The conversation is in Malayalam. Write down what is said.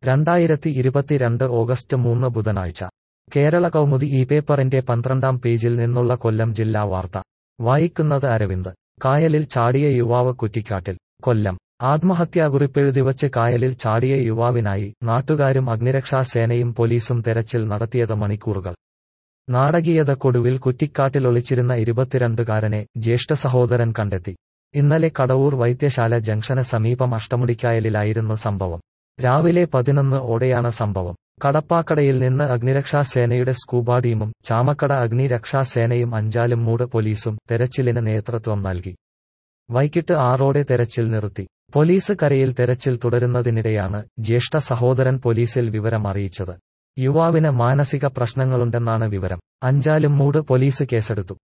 2022 ഓഗസ്റ്റ് 3 ബുധനാഴ്ച കേരള കൗമുദി ഈ പേപ്പറിന്റെ 12-ാം പേജിൽ നിന്നുള്ള കൊല്ലം ജില്ലാ വാർത്ത വായിക്കുന്നത് അരവിന്ദ്. കായലിൽ ചാടിയ യുവാവ് കുറ്റിക്കാട്ടിൽ. കൊല്ലം. ആത്മഹത്യാക്കുറിപ്പെഴുതിവച്ച് കായലിൽ ചാടിയ യുവാവിനായി നാട്ടുകാരും അഗ്നിരക്ഷാസേനയും പോലീസും തെരച്ചിൽ നടത്തിയത് മണിക്കൂറുകൾ. നാടകീയതക്കൊടുവിൽ കുറ്റിക്കാട്ടിൽ ഒളിച്ചിരുന്ന 22-കാരനെ ജ്യേഷ്ഠ സഹോദരൻ കണ്ടെത്തി. ഇന്നലെ കടവൂർ വൈദ്യശാല ജംഗ്ഷന് സമീപം അഷ്ടമുടിക്കായലിലായിരുന്നു സംഭവം. രാവിലെ 11 ഓടെയാണ് സംഭവം. കടപ്പാക്കടയിൽ നിന്ന് അഗ്നിരക്ഷാസേനയുടെ സ്കൂബ ടീമും ചാമക്കട അഗ്നിരക്ഷാസേനയും അഞ്ചാലുംമൂട് പോലീസും തെരച്ചിലിന് നേതൃത്വം നൽകി. വൈകിട്ട് 6 ഓടെ തെരച്ചിൽ നിർത്തി. പോലീസ് കരയിൽ തെരച്ചിൽ തുടരുന്നതിനിടെയാണ് ജ്യേഷ്ഠ സഹോദരൻ പോലീസിൽ വിവരം അറിയിച്ചത്. യുവാവിന് മാനസിക പ്രശ്നങ്ങളുണ്ടെന്നാണ് വിവരം. അഞ്ചാലുംമൂട് പോലീസ് കേസെടുത്തു.